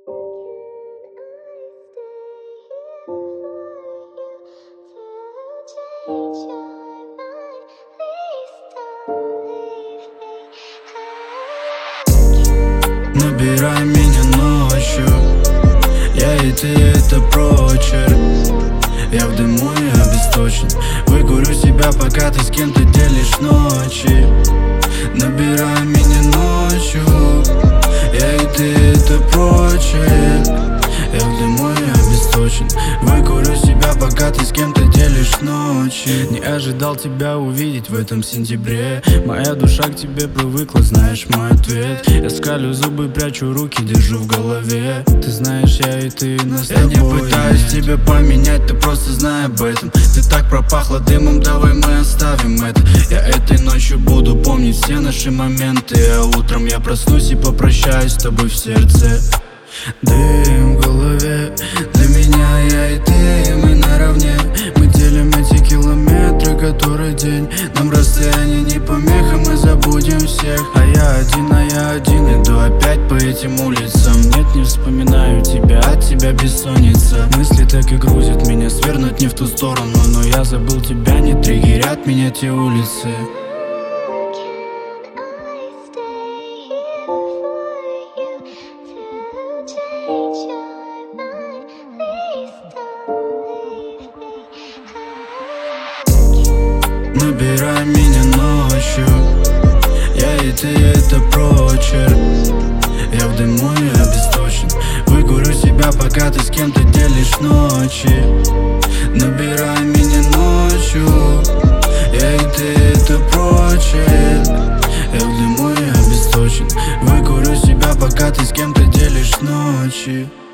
Набирай меня ночью, я и ты — это прочерк. Я в дыму и обесточен, выкурю себя, пока ты с кем-то делишь ночи. Набирай меня ночью, я и ты — это прочерк. Я в дыму и обесточен, выкурю себя, пока ты с кем-то делишь ночи. Не ожидал тебя увидеть в этом сентябре. Моя душа к тебе привыкла, знаешь мой ответ. Я скалю зубы, прячу руки, держу в голове. Ты знаешь, я и ты нас с тобой. Я не пытаюсь тебя поменять, ты просто знай об этом. Ты так пропахла дымом, давай мы оставим это. Я этой ночью буду помнить все наши моменты, а утром я проснусь и попрощаюсь с тобой в сердце. Дым в голове, для меня я и ты, мы наравне. Мы делим эти километры, который день. Нам расстояние не помеха, мы забудем всех. А я один иду опять по этим улицам. Нет, не вспоминаю тебя, от тебя бессонница. Мысли так и грузят меня, свернуть не в ту сторону. Но я забыл тебя, не триггерят меня те улицы. Набирай меня ночью, я и ты — это прочерк. Я в дыму и обесточен, выкурю себя, пока ты с кем-то делишь ночи. Набирай меня ночью, я и ты — это прочерк. Я в дыму и обесточен, выкурю себя, пока ты с кем-то делишь ночи.